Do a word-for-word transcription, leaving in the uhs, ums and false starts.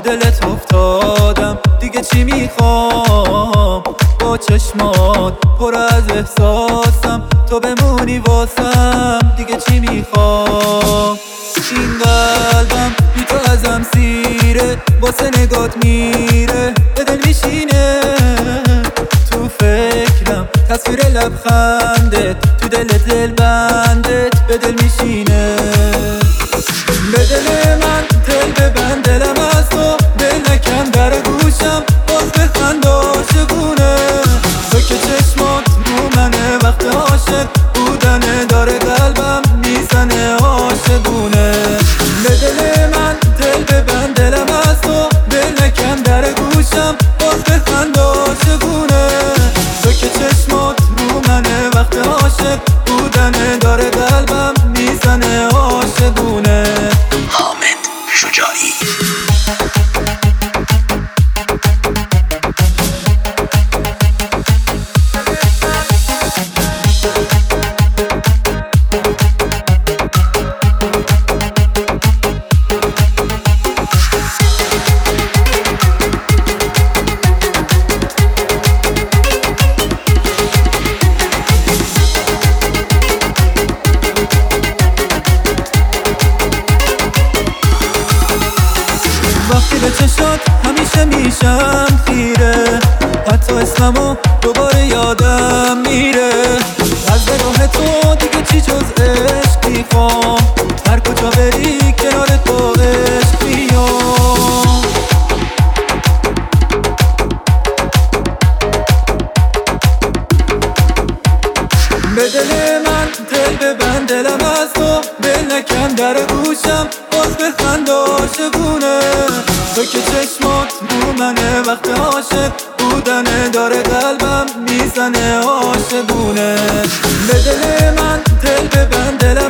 دلت افتادم، دیگه چی میخوام؟ با چشمات پر از احساسم، تو بمونی واسم، دیگه چی میخوام؟ این قلبم بی تو ازم سیره، واسه نگات میره به دل میشینه، تو فکرم تصویر لبخندت، تو دل دل بندت به دل میشینه. به دل من دل ببند، دلم از تو دل نکن در گوشم، باز بخند عاشقونه، تو که چشمات رو منه، وقت عاشق بودنه داره قلبم میزنه عاشقونه. به دل من دل ببند، دلم از تو دل نکن در گوشم، باز بخند عاشقونه، تو که چشمات رو منه، وقت عاشق بودنه داره قلبم میزنه عاشقونه. حامد شجاعی. وقتی به چشات همیشه میشم خیره، حتی اسممو دوباره یادم میره، از نگاه تو دیگه چی جز عشق میخوام، هر کجا بری کنار تو عشق میام. به دل من دل ببند، دلم از تو دل نکن در گوشم، باز بخند عاشقونه، تو که چشمات رو منه، وقت عاشق بودنه داره قلبم میزنه عاشقونه. به دل من دل ببند، دلم